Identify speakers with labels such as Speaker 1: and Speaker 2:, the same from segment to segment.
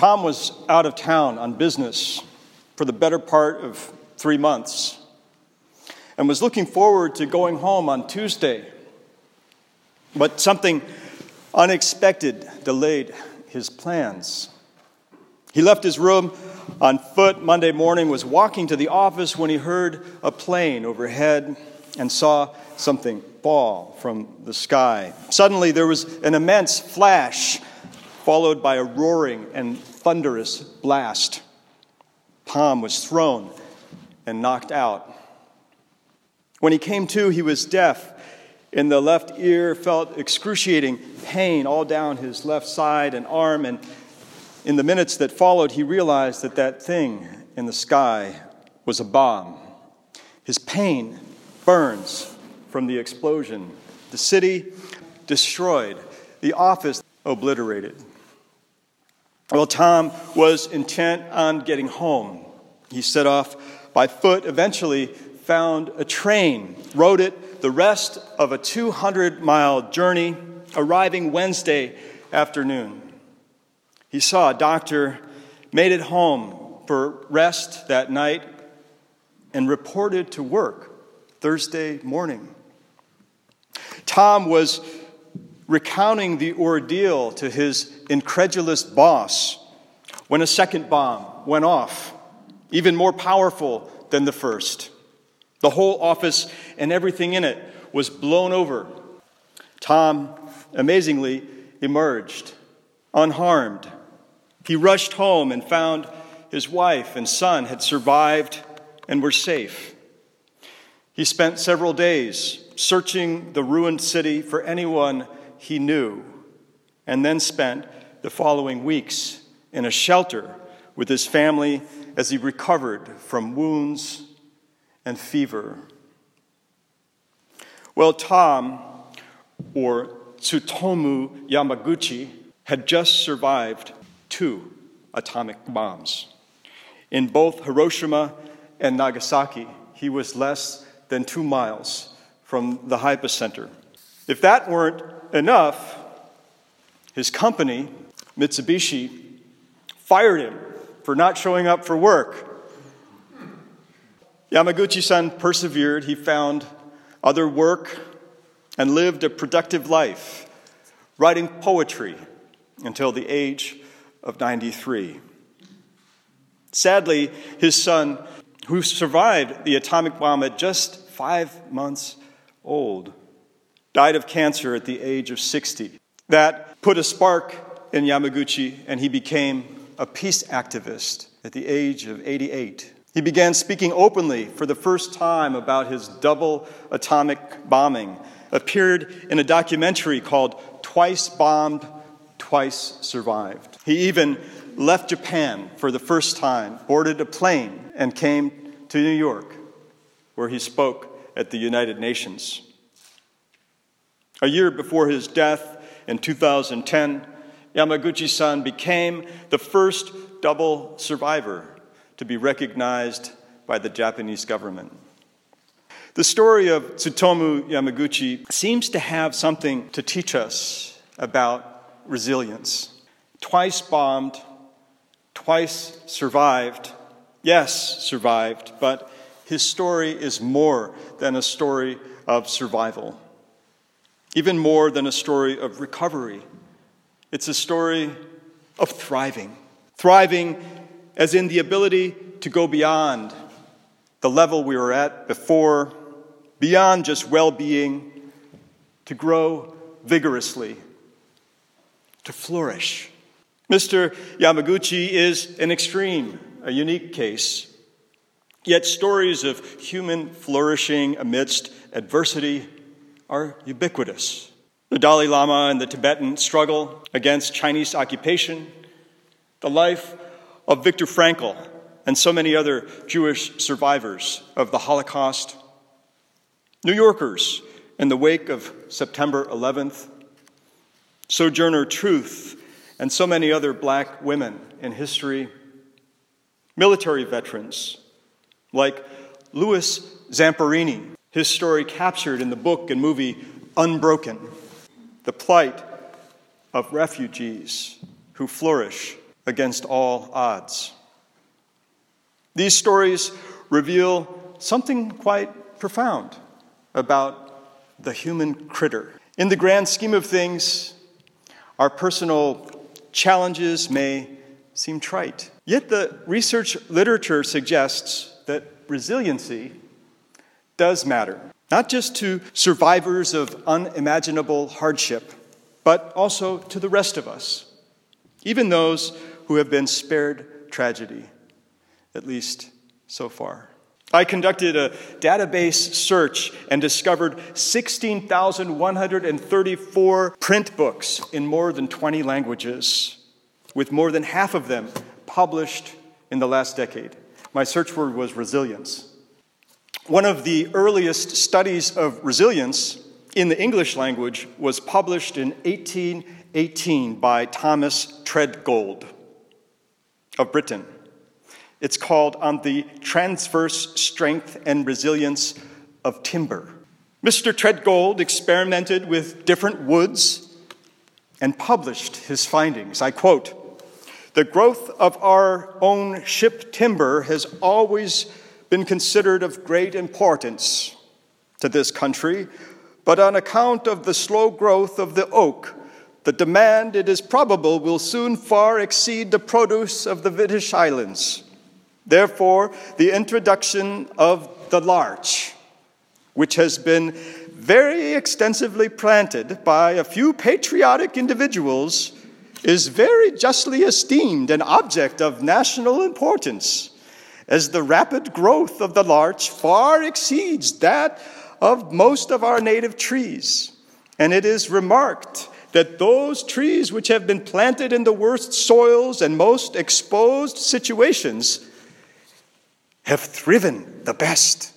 Speaker 1: Tom was out of town on business for the better part of 3 months and was looking forward to going home on Tuesday. But something unexpected delayed his plans. He left his room on foot Monday morning, was walking to the office when he heard a plane overhead and saw something fall from the sky. Suddenly there was an immense flash, followed by a roaring and thunderous blast. Tom was thrown and knocked out. When he came to, he was deaf. In the left ear, felt excruciating pain all down his left side and arm, and in the minutes that followed, he realized that that thing in the sky was a bomb. His pain burns from the explosion. The city destroyed. The office obliterated. Well, Tom was intent on getting home. He set off by foot, eventually found a train, rode it the rest of a 200-mile journey, arriving Wednesday afternoon. He saw a doctor, made it home for rest that night, and reported to work Thursday morning. Tom was recounting the ordeal to his incredulous boss when a second bomb went off, even more powerful than the first. The whole office and everything in it was blown over. Tom, amazingly, emerged unharmed. He rushed home and found his wife and son had survived and were safe. He spent several days searching the ruined city for anyone he knew, and then spent the following weeks in a shelter with his family as he recovered from wounds and fever. Well, Tom, or Tsutomu Yamaguchi, had just survived 2 atomic bombs. In both Hiroshima and Nagasaki, he was less than 2 miles from the hypocenter. If that weren't enough, his company, Mitsubishi, fired him for not showing up for work. Yamaguchi-san persevered. He found other work and lived a productive life, writing poetry until the age of 93. Sadly, his son, who survived the atomic bomb at just 5 months old, died of cancer at the age of 60. That put a spark in Yamaguchi, and he became a peace activist at the age of 88. He began speaking openly for the first time about his double atomic bombing, appeared in a documentary called Twice Bombed, Twice Survived. He even left Japan for the first time, boarded a plane, and came to New York, where he spoke at the United Nations. A year before his death in 2010, Yamaguchi-san became the first double survivor to be recognized by the Japanese government. The story of Tsutomu Yamaguchi seems to have something to teach us about resilience. Twice bombed, twice survived. Yes, survived, but his story is more than a story of survival. Even more than a story of recovery. It's a story of thriving. Thriving as in the ability to go beyond the level we were at before, beyond just well-being, to grow vigorously, to flourish. Mr. Yamaguchi is an extreme, a unique case. Yet stories of human flourishing amidst adversity are ubiquitous. The Dalai Lama and the Tibetan struggle against Chinese occupation, the life of Viktor Frankl and so many other Jewish survivors of the Holocaust, New Yorkers in the wake of September 11th, Sojourner Truth and so many other black women in history, military veterans like Louis Zamperini, his story captured in the book and movie Unbroken, the plight of refugees who flourish against all odds. These stories reveal something quite profound about the human critter. In the grand scheme of things, our personal challenges may seem trite. Yet the research literature suggests that resiliency does matter, not just to survivors of unimaginable hardship, but also to the rest of us, even those who have been spared tragedy, at least so far. I conducted a database search and discovered 16,134 print books in more than 20 languages, with more than half of them published in the last decade. My search word was resilience. One of the earliest studies of resilience in the English language was published in 1818 by Thomas Treadgold of Britain. It's called On the Transverse Strength and Resilience of Timber. Mr. Treadgold experimented with different woods and published his findings. I quote, "The growth of our own ship timber has always been considered of great importance to this country, but on account of the slow growth of the oak, the demand, it is probable, will soon far exceed the produce of the British Islands. Therefore, the introduction of the larch, which has been very extensively planted by a few patriotic individuals, is very justly esteemed an object of national importance, as the rapid growth of the larch far exceeds that of most of our native trees. And it is remarked that those trees which have been planted in the worst soils and most exposed situations have thriven the best.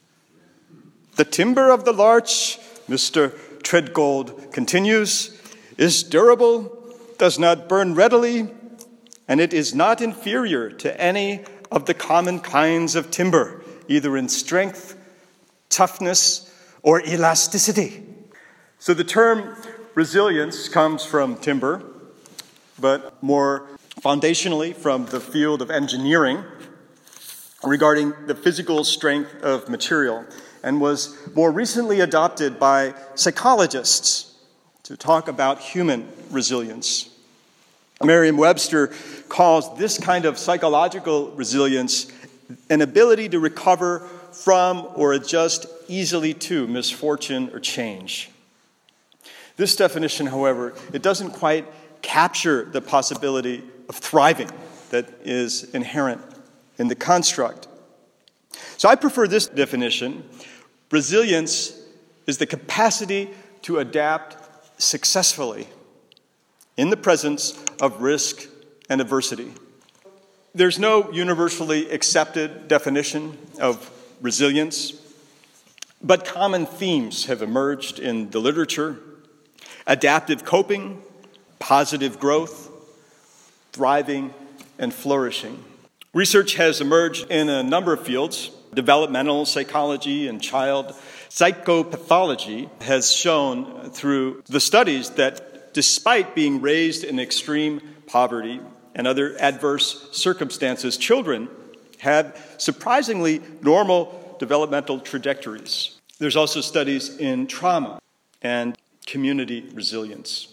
Speaker 1: The timber of the larch," Mr. Treadgold continues, "is durable, does not burn readily, and it is not inferior to any of the common kinds of timber, either in strength, toughness, or elasticity." So the term resilience comes from timber, but more foundationally from the field of engineering regarding the physical strength of material, and was more recently adopted by psychologists to talk about human resilience. Merriam-Webster calls this kind of psychological resilience an ability to recover from or adjust easily to misfortune or change. This definition, however, it doesn't quite capture the possibility of thriving that is inherent in the construct. So I prefer this definition. Resilience is the capacity to adapt successfully in the presence of risk and adversity. There's no universally accepted definition of resilience, but common themes have emerged in the literature: adaptive coping, positive growth, thriving, and flourishing. Research has emerged in a number of fields. Developmental psychology and child psychopathology has shown through the studies that despite being raised in extreme poverty and other adverse circumstances, children have surprisingly normal developmental trajectories. There's also studies in trauma and community resilience.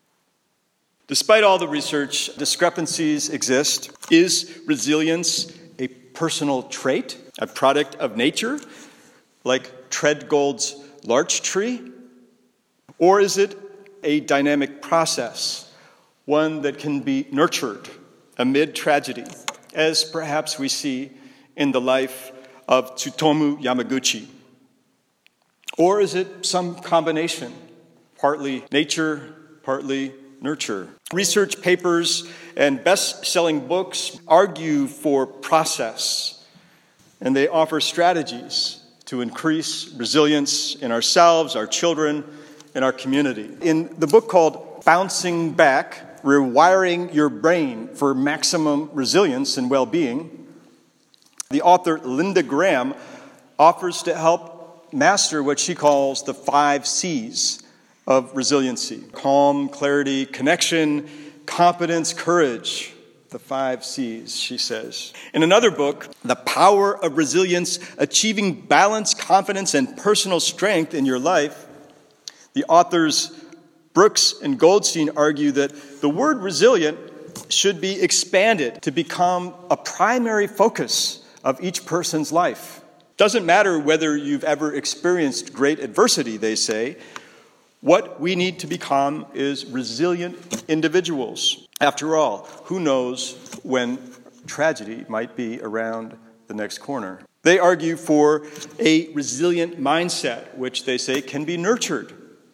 Speaker 1: Despite all the research, discrepancies exist. Is resilience a personal trait, a product of nature, like Treadgold's larch tree? Or is it a dynamic process, one that can be nurtured amid tragedy, as perhaps we see in the life of Tsutomu Yamaguchi? Or is it some combination, partly nature, partly nurture? Research papers and best-selling books argue for process, and they offer strategies to increase resilience in ourselves, our children, and our community. In the book called Bouncing Back, Rewiring Your Brain for Maximum Resilience and Well-Being, the author Linda Graham offers to help master what she calls the 5 C's of resiliency: calm, clarity, connection, competence, courage, The 5 C's, she says. In another book, The Power of Resilience, Achieving Balance, Confidence, and Personal Strength in Your Life, the authors Brooks and Goldstein argue that the word resilient should be expanded to become a primary focus of each person's life. Doesn't matter whether you've ever experienced great adversity, they say. What we need to become is resilient individuals. After all, who knows when tragedy might be around the next corner? They argue for a resilient mindset, which they say can be nurtured.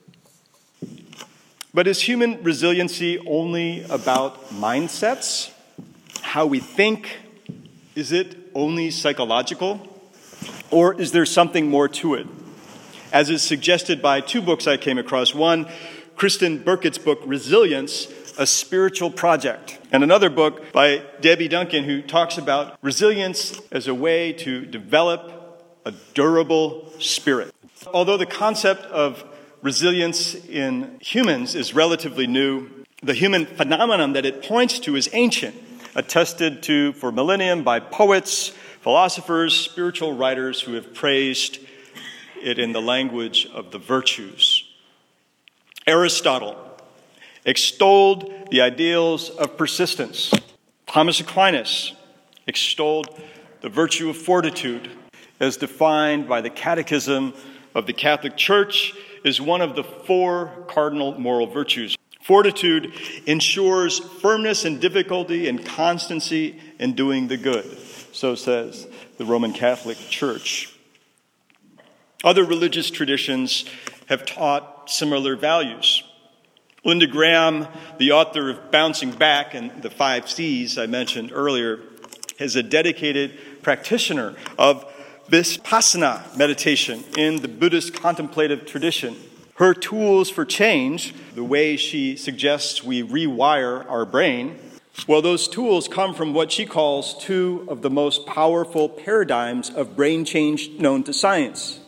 Speaker 1: But is human resiliency only about mindsets? How we think? Is it only psychological? Or is there something more to it? As is suggested by 2 books I came across. One, Kristen Burkett's book, Resilience, A Spiritual Project. And another book by Debbie Duncan, who talks about resilience as a way to develop a durable spirit. Although the concept of resilience in humans is relatively new, the human phenomenon that it points to is ancient, attested to for millennium by poets, philosophers, spiritual writers who have praised it in the language of the virtues. Aristotle extolled the ideals of persistence. Thomas Aquinas extolled the virtue of fortitude, as defined by the Catechism of the Catholic Church, is one of the 4 cardinal moral virtues. Fortitude ensures firmness in difficulty and constancy in doing the good, so says the Roman Catholic Church. Other religious traditions have taught similar values. Linda Graham, the author of Bouncing Back and the 5 C's I mentioned earlier, is a dedicated practitioner of Vipassana meditation in the Buddhist contemplative tradition. Her tools for change, the way she suggests we rewire our brain, well, those tools come from what she calls 2 of the most powerful paradigms of brain change known to science: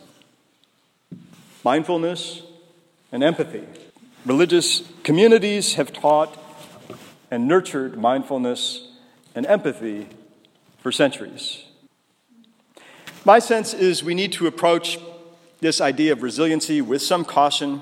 Speaker 1: mindfulness and empathy. Religious communities have taught and nurtured mindfulness and empathy for centuries. My sense is we need to approach this idea of resiliency with some caution.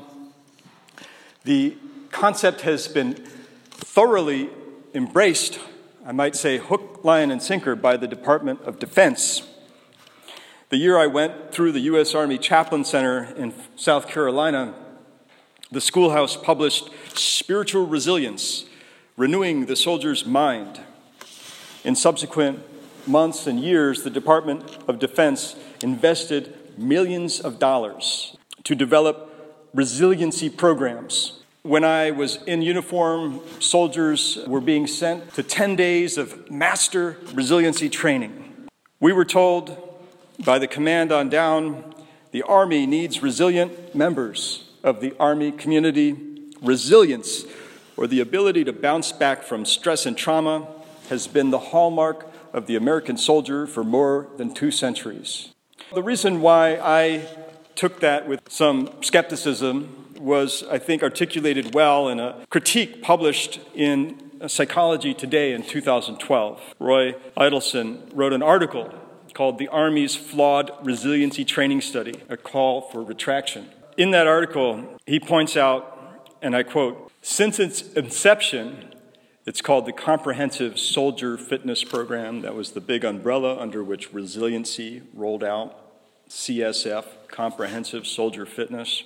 Speaker 1: The concept has been thoroughly embraced, I might say hook, line, and sinker, by the Department of Defense. The year I went through the U.S. Army Chaplain Center in South Carolina, the schoolhouse published Spiritual Resilience, Renewing the Soldier's Mind. In subsequent months and years, the Department of Defense invested millions of dollars to develop resiliency programs. When I was in uniform, soldiers were being sent to 10 days of master resiliency training. We were told by the command on down, the Army needs resilient members of the Army community. Resilience, or the ability to bounce back from stress and trauma, has been the hallmark of the American soldier for more than 2 centuries. The reason why I took that with some skepticism was, I think, articulated well in a critique published in Psychology Today in 2012. Roy Idelson wrote an article called The Army's Flawed Resiliency Training Study, a call for retraction. In that article, he points out, and I quote, "Since its inception, it's called the Comprehensive Soldier Fitness Program." That was the big umbrella under which resiliency rolled out, CSF, Comprehensive Soldier Fitness,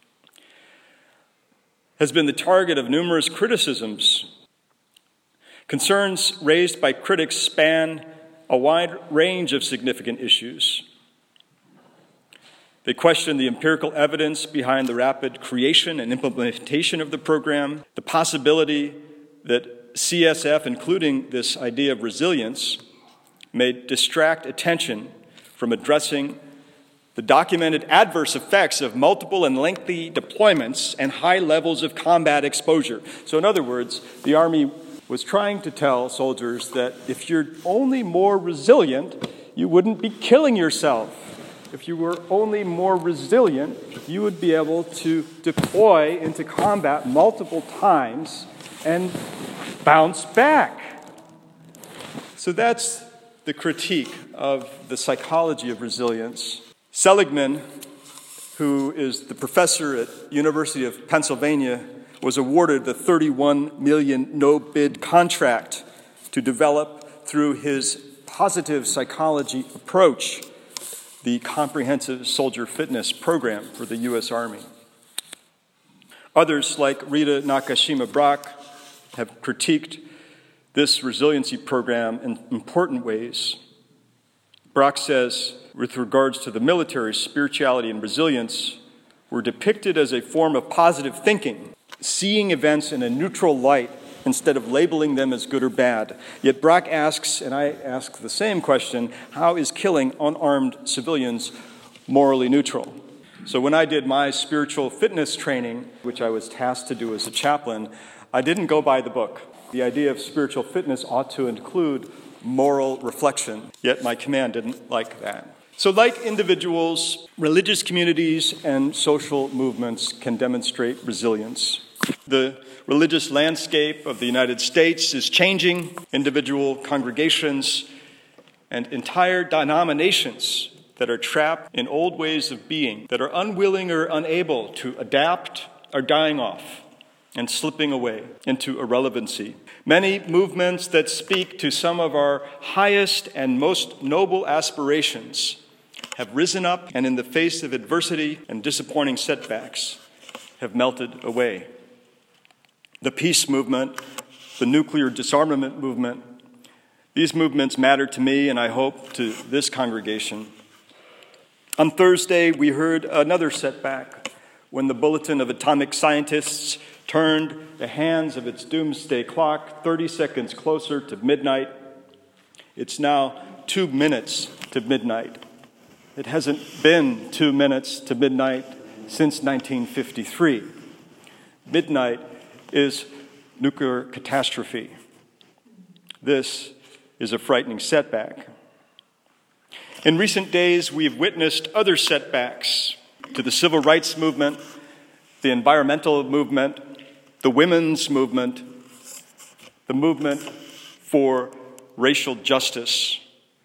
Speaker 1: has been the target of numerous criticisms. Concerns raised by critics span a wide range of significant issues. They question the empirical evidence behind the rapid creation and implementation of the program, the possibility that CSF, including this idea of resilience, may distract attention from addressing the documented adverse effects of multiple and lengthy deployments and high levels of combat exposure. So in other words, the Army was trying to tell soldiers that if you're only more resilient, you wouldn't be killing yourself. If you were only more resilient, you would be able to deploy into combat multiple times and bounce back. So that's the critique of the psychology of resilience. Seligman, who is the professor at University of Pennsylvania, was awarded the $31 million no-bid contract to develop through his positive psychology approach the Comprehensive Soldier Fitness Program for the U.S. Army. Others, like Rita Nakashima Brock, have critiqued this resiliency program in important ways. Brock says, with regards to the military, spirituality and resilience were depicted as a form of positive thinking, seeing events in a neutral light instead of labeling them as good or bad. Yet Brock asks, and I ask the same question, how is killing unarmed civilians morally neutral? So when I did my spiritual fitness training, which I was tasked to do as a chaplain, I didn't go by the book. The idea of spiritual fitness ought to include moral reflection, yet my command didn't like that. So like individuals, religious communities and social movements can demonstrate resilience. The religious landscape of the United States is changing. Individual congregations and entire denominations that are trapped in old ways of being, that are unwilling or unable to adapt, are dying off and slipping away into irrelevancy. Many movements that speak to some of our highest and most noble aspirations have risen up and in the face of adversity and disappointing setbacks have melted away. The peace movement, the nuclear disarmament movement, these movements matter to me and I hope to this congregation. On Thursday, we heard another setback when the Bulletin of Atomic Scientists turned the hands of its doomsday clock 30 seconds closer to midnight. It's now 2 minutes to midnight. It hasn't been 2 minutes to midnight since 1953. Midnight is nuclear catastrophe. This is a frightening setback. In recent days, we've witnessed other setbacks to the civil rights movement, the environmental movement, the women's movement, the movement for racial justice.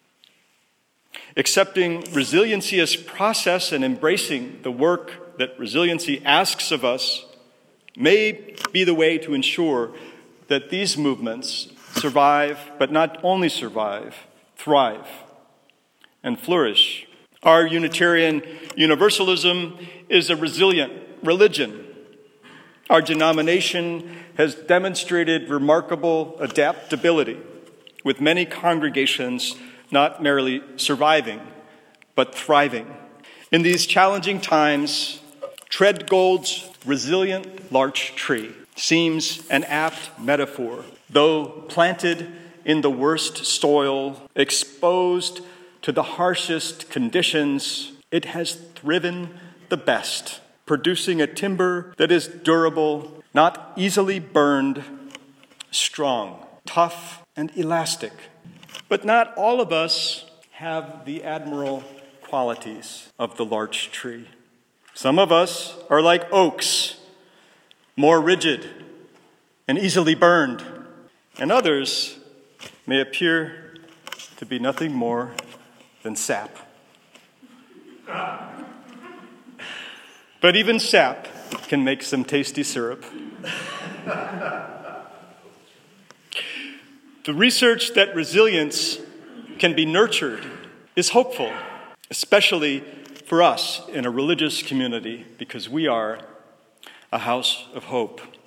Speaker 1: Accepting resiliency as process and embracing the work that resiliency asks of us may be the way to ensure that these movements survive, but not only survive, thrive and flourish. Our Unitarian Universalism is a resilient religion. Our denomination has demonstrated remarkable adaptability, with many congregations not merely surviving, but thriving. In these challenging times, Tread Gold's resilient larch tree seems an apt metaphor. Though planted in the worst soil, exposed to the harshest conditions, it has thriven the best, producing a timber that is durable, not easily burned, strong, tough, and elastic. But not all of us have the admirable qualities of the larch tree. Some of us are like oaks, more rigid and easily burned, and others may appear to be nothing more than sap. But even sap can make some tasty syrup. The research that resilience can be nurtured is hopeful, especially for us in a religious community, because we are a house of hope.